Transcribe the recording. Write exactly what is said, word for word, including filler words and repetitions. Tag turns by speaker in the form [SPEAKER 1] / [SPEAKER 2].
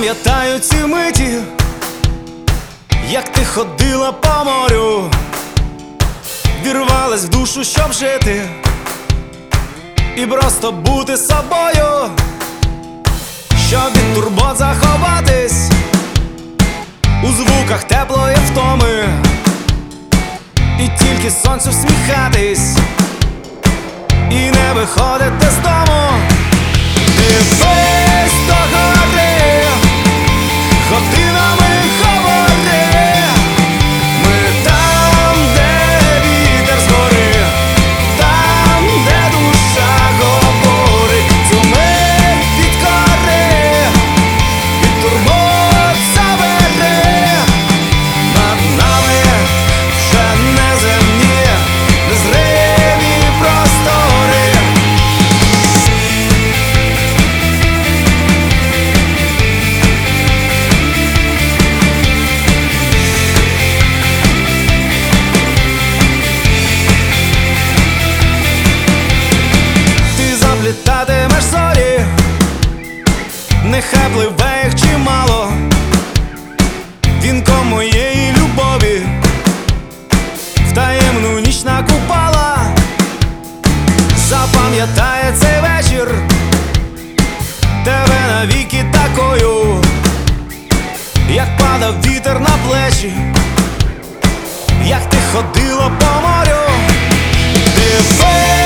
[SPEAKER 1] Пам'ятаю ці миті, як ти ходила по морю, вірвалась в душу, щоб жити і просто бути собою, щоб від турбот заховатись у звуках теплої втоми і тільки сонцю всміхатись і не виходити з дому. Дивись до гори, годинами говори, ми там, де вітер згори, там, де душа говорить, цю мить підкори, від турбот забери. Над нами вже неземні, незримі простори. Літатимеш зорі, нехай пливе їх чимало, вінком моєї любові в таємну ніч накупала. Запам'ятає цей вечір тебе навіки такою, як падав вітер на плечі, як ти ходила по морю. Дивись